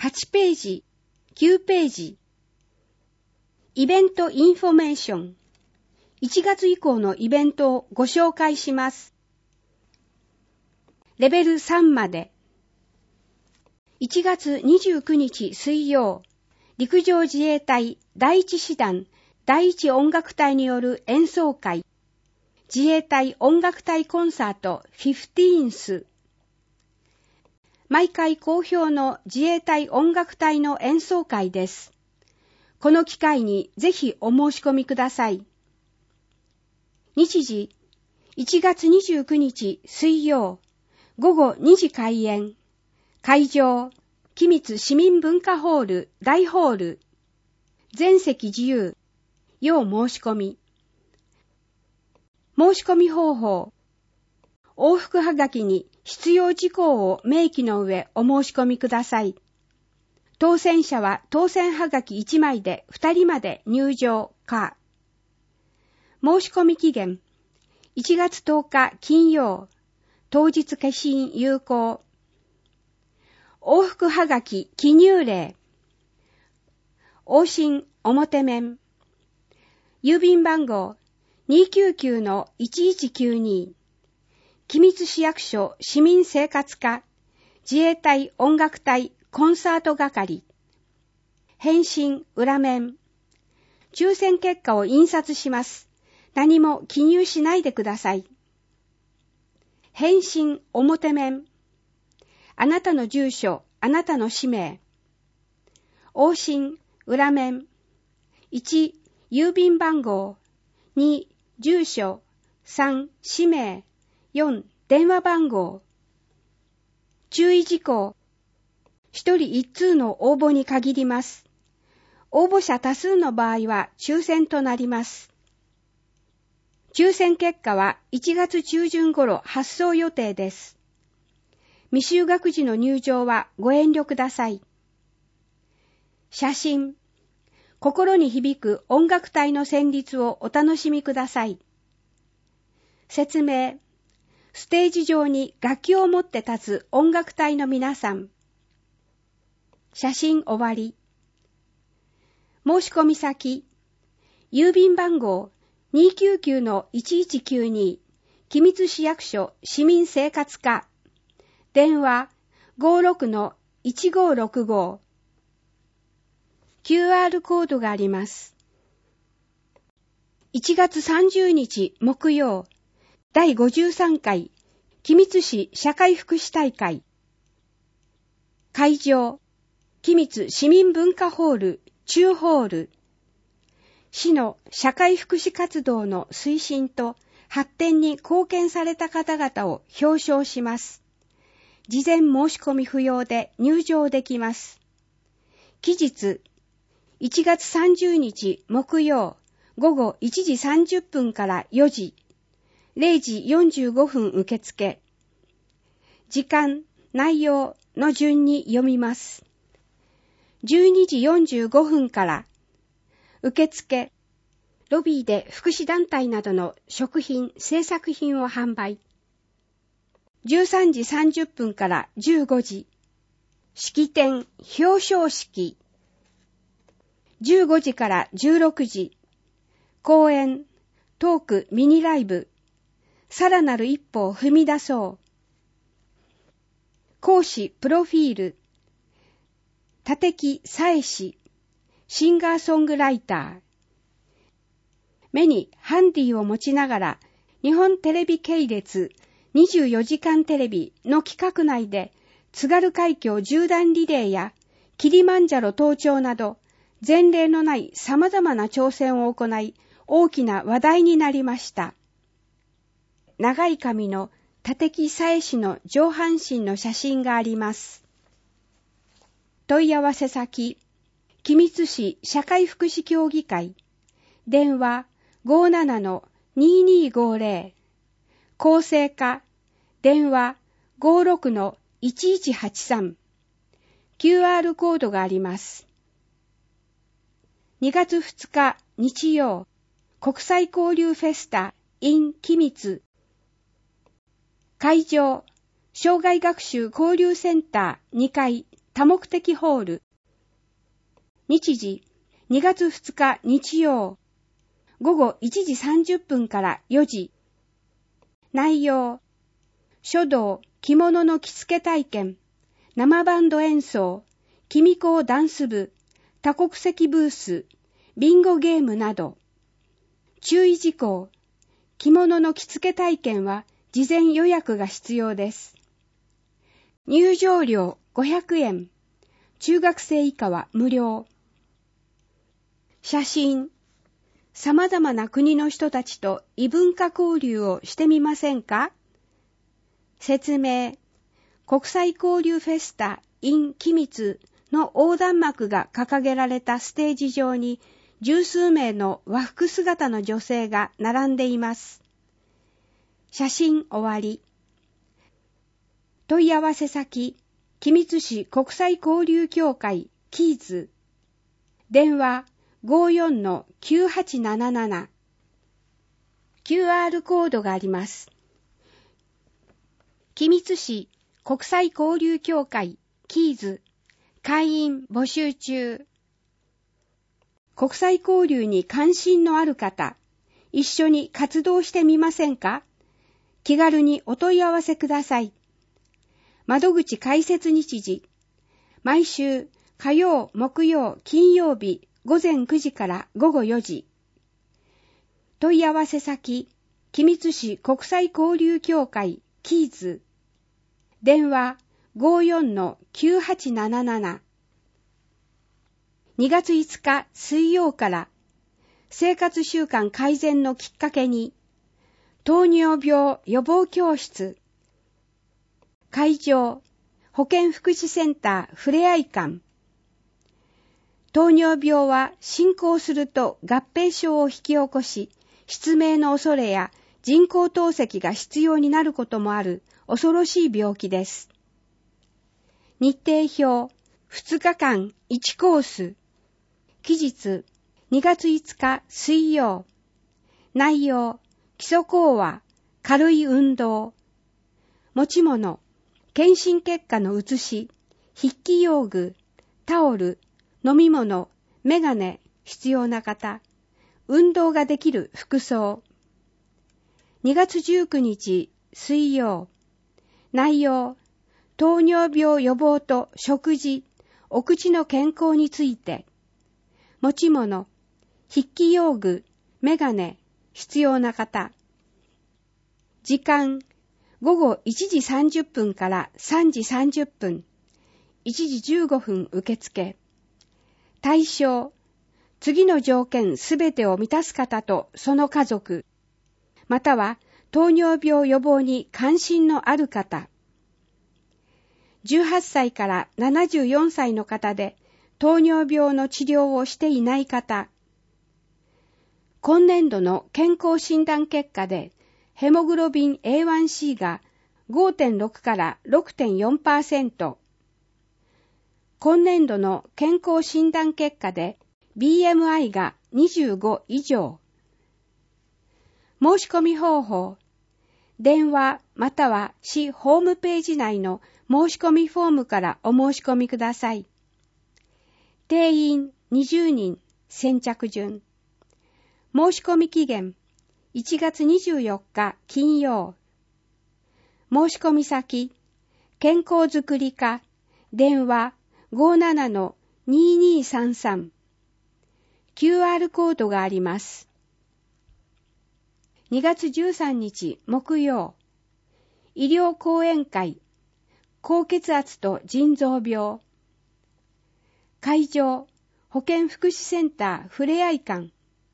8ページ、9ページ。イベントインフォメーション。1月以降のイベントをご紹介します。レベル3まで。1月29日水曜、陸上自衛隊第一師団第一音楽隊による演奏会、自衛隊音楽隊コンサート 15th。毎回好評の自衛隊音楽隊の演奏会です。この機会にぜひお申し込みください。日時、1月29日水曜、午後2時開演。会場、君津市民文化ホール大ホール。全席自由。要申し込み。申し込み方法。往復はがきに必要事項を明記の上お申し込みください。当選者は当選はがき1枚で2人まで入場可。申し込み期限、1月10日金曜、当日消印有効。往復はがき記入例、往診表面、郵便番号 299-1192、君津市役所市民生活課、自衛隊音楽隊コンサート係。返信裏面。抽選結果を印刷します。何も記入しないでください。返信表面。あなたの住所、あなたの氏名。往診裏面。1、郵便番号。2、住所。3、氏名。4、電話番号。注意事項。一人一通の応募に限ります。応募者多数の場合は抽選となります。抽選結果は1月中旬頃発送予定です。未就学児の入場はご遠慮ください。写真。心に響く音楽隊の旋律をお楽しみください。説明。ステージ上に楽器を持って立つ音楽隊の皆さん。写真終わり。申し込み先。郵便番号 299-1192 君津市役所市民生活課。電話 56-1565。QR コードがあります。1月30日木曜、第53回君津市社会福祉大会。会場、君津市民文化ホール中ホール。市の社会福祉活動の推進と発展に貢献された方々を表彰します。事前申し込み不要で入場できます。期日、1月30日木曜午後1時30分から4時、0時45分受付。時間、内容の順に読みます。12時45分から受付、ロビーで福祉団体などの食品、製作品を販売。13時30分から15時、式典、表彰式。15時から16時、講演、トーク、ミニライブ。さらなる一歩を踏み出そう。講師、プロフィール。立木紗恵氏、シンガーソングライター。目にハンディを持ちながら、日本テレビ系列24時間テレビの企画内で、津軽海峡縦断リレーやキリマンジャロ登頂など、前例のない様々な挑戦を行い、大きな話題になりました。長い髪の立木紗恵氏の上半身の写真があります。問い合わせ先、君津市社会福祉協議会、電話 57-2250、厚生課、電話 56-1183、QR コードがあります。2月2日日曜、国際交流フェスタ in 君津。会場、障害学習交流センター2階、 多目的ホール。日時、2月2日日曜、午後1時30分から4時。内容、書道、着物の着付け体験、生バンド演奏、君子ダンス部、多国籍ブース、ビンゴゲームなど。注意事項、着物の着付け体験は事前予約が必要です。入場料500円、中学生以下は無料。写真、様々な国の人たちと異文化交流をしてみませんか？説明、国際交流フェスタ in 君津の横断幕が掲げられたステージ上に十数名の和服姿の女性が並んでいます。写真終わり。問い合わせ先、君津市国際交流協会キーズ。電話 54-9877。QR コードがあります。君津市国際交流協会キーズ会員募集中。国際交流に関心のある方、一緒に活動してみませんか？気軽にお問い合わせください。窓口開設日時、毎週火曜、木曜、金曜日午前9時から午後4時。問い合わせ先、君津市国際交流協会キーズ。電話 54-9877。2月5日水曜から生活習慣改善のきっかけに糖尿病予防教室。会場、保健福祉センターふれあい館。糖尿病は進行すると合併症を引き起こし、失明の恐れや人工透析が必要になることもある恐ろしい病気です。日程表、2日間1コース。期日、2月5日水曜。内容、基礎講話、軽い運動。持ち物、検診結果の写し、筆記用具、タオル、飲み物、メガネ、必要な方。運動ができる服装。2月19日水曜。内容、糖尿病予防と食事、お口の健康について。持ち物、筆記用具、メガネ、必要な方。時間、午後1時30分から3時30分。1時15分受付。対象、次の条件すべてを満たす方とその家族、または糖尿病予防に関心のある方。18歳から74歳の方で糖尿病の治療をしていない方。今年度の健康診断結果でヘモグロビン A1C が 5.6 から 6.4%。今年度の健康診断結果で BMI が25以上。申し込み方法。電話または市ホームページ内の申し込みフォームからお申し込みください。定員20人先着順。申し込み期限1月24日金曜。申し込み先健康づくり課電話 57-2233。QR コードがあります。2月13日木曜。医療講演会高血圧と腎臓病。会場、保健福祉センターふれあい館。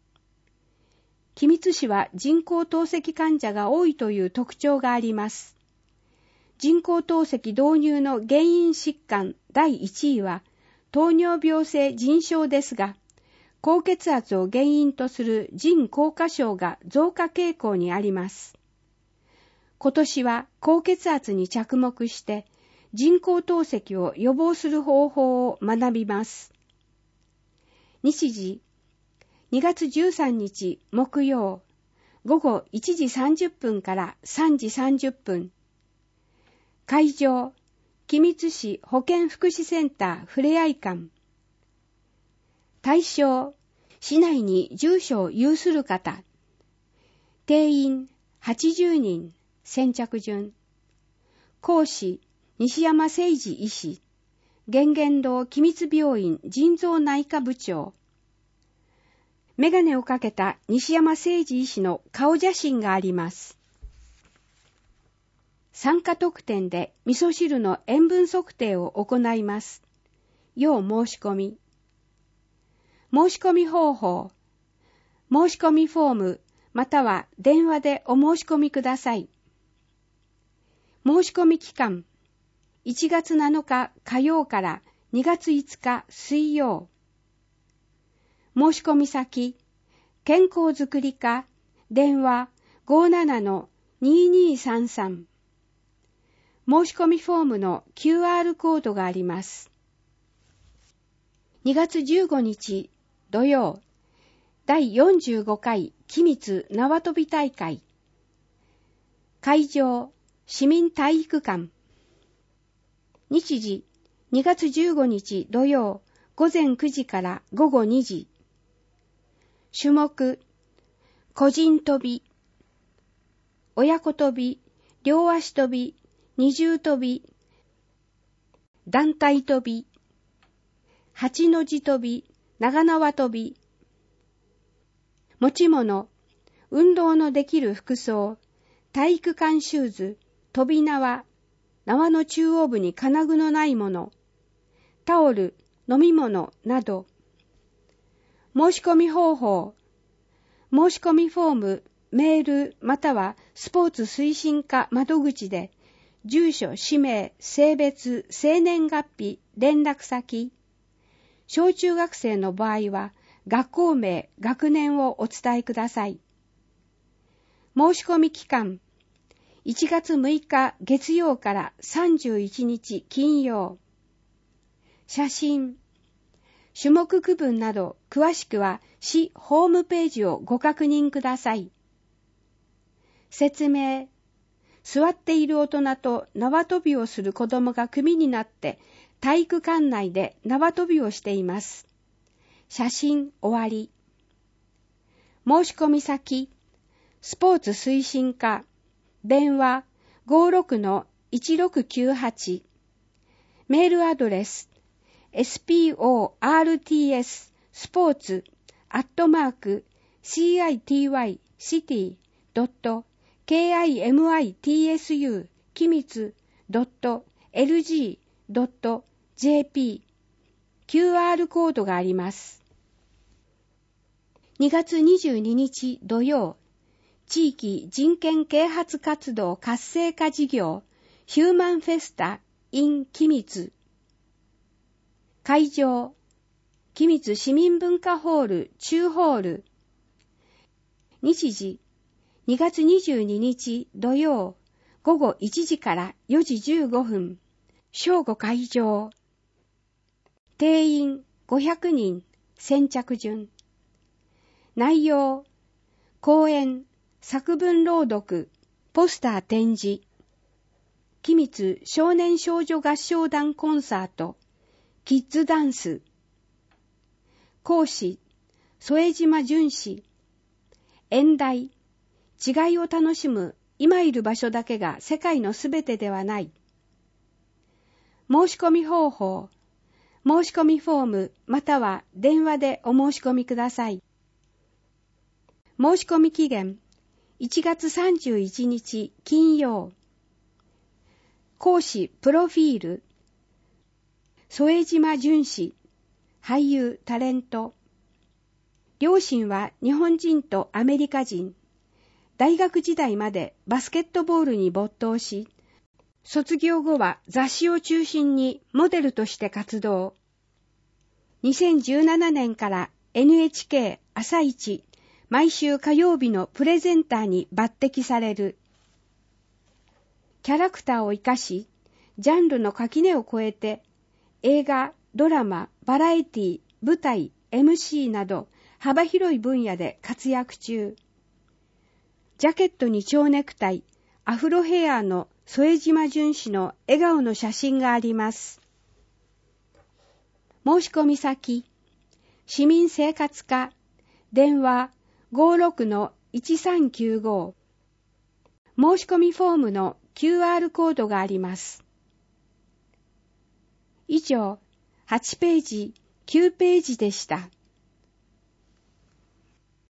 君津市は人工透析患者が多いという特徴があります。人工透析導入の原因疾患第1位は糖尿病性腎症ですが、高血圧を原因とする腎硬化症が増加傾向にあります。今年は高血圧に着目して人工透析を予防する方法を学びます。日時、2月13日木曜、午後1時30分から3時30分。会場、 君津市保健福祉センターふれあい館。対象、市内に住所を有する方。定員80人、先着順。講師、西山誠二医師。源現堂君津病院腎臓内科部長。メガネをかけた西山誠二医師の顔写真があります。参加特典で味噌汁の塩分測定を行います。要申し込み。申し込み方法。申し込みフォームまたは電話でお申し込みください。申し込み期間。1月7日火曜から2月5日水曜。申し込み先、健康づくり課、電話 57-2233。申し込みフォームの QR コードがあります。2月15日土曜、第45回君津縄跳び大会。会場、市民体育館。日時、2月15日土曜、午前9時から午後2時。種目、個人跳び、親子跳び、両足跳び、二重跳び、団体跳び、八の字跳び、長縄跳び。持ち物、運動のできる服装、体育館シューズ、跳び縄、縄の中央部に金具のないもの、タオル、飲み物など。申し込み方法。申し込みフォーム、メールまたはスポーツ推進課窓口で、住所、氏名、性別、生年月日、連絡先。小中学生の場合は、学校名、学年をお伝えください。申し込み期間。1月6日月曜から31日金曜。写真、種目区分など詳しくは市ホームページをご確認ください。説明、座っている大人と縄跳びをする子供が組になって体育館内で縄跳びをしています。写真終わり。申し込み先、スポーツ推進課、電話 56-1698。メールアドレス sports@city.kimitsu 君津 .lg.jp。 QR コードがあります。2月22日土曜、地域人権啓発活動活性化事業ヒューマンフェスタ in 君津。会場、君津市民文化ホール中ホール。日時、2月22日土曜、午後1時から4時15分。正午会場。定員500人、先着順。内容、講演、作文朗読、ポスター展示。君津少年少女合唱団コンサート、キッズダンス。講師、副島淳氏。演題、違いを楽しむ今いる場所だけが世界のすべてではない。申し込み方法、申し込みフォームまたは電話でお申し込みください。申し込み期限、1月31日金曜。講師プロフィール、副島淳氏、俳優タレント。両親は日本人とアメリカ人。大学時代までバスケットボールに没頭し、卒業後は雑誌を中心にモデルとして活動。2017年から NHK 朝一毎週火曜日のプレゼンターに抜擢される。キャラクターを生かし、ジャンルの垣根を越えて、映画、ドラマ、バラエティ、舞台、MC など幅広い分野で活躍中。ジャケットに蝶ネクタイ、アフロヘアの副島淳氏の笑顔の写真があります。申し込み先、市民生活課、電話 56-1395。申し込みフォームの QR コードがあります。以上、8ページ、9ページでした。